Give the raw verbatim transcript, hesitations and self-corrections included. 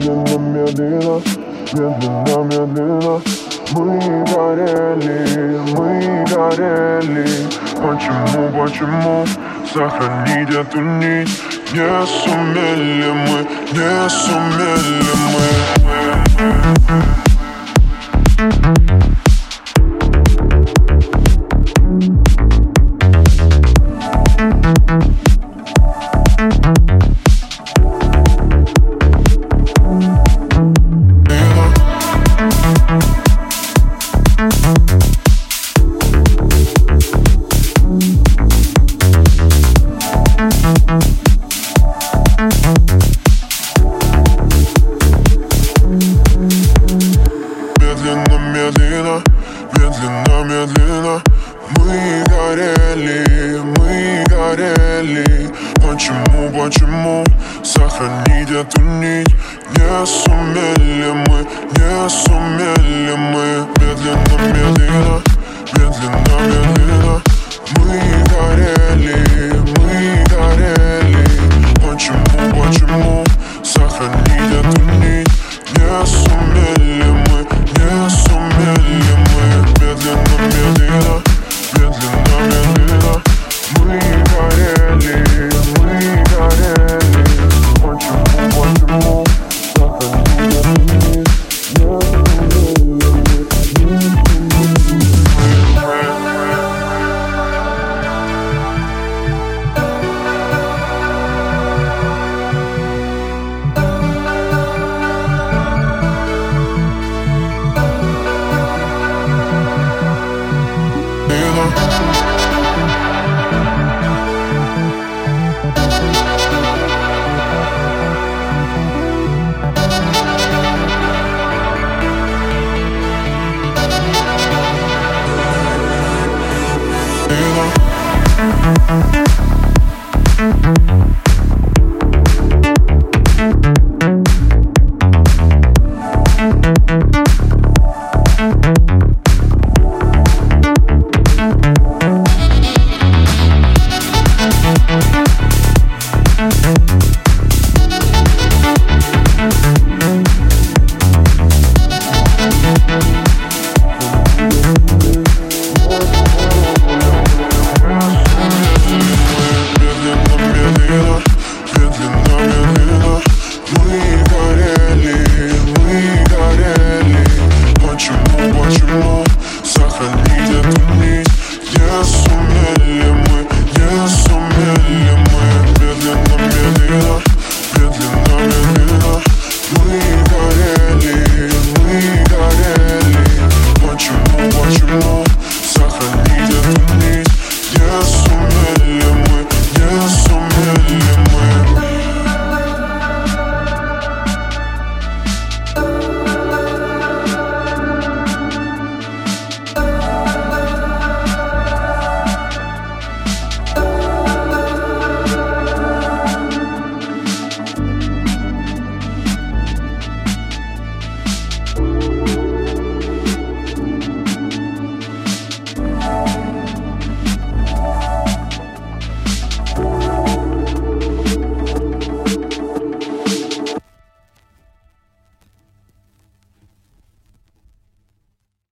Медленно, медленно, медленно, медленно мы горели, мы горели. Почему, почему сохранить эту нить не сумели мы, не сумели мы. Медленно, медленно, медленно, медленно мы горели, мы горели. Почему, почему сохранить эту нить не сумели мы, не сумели мы. Медленно, медленно, медленно, медленно мы горели.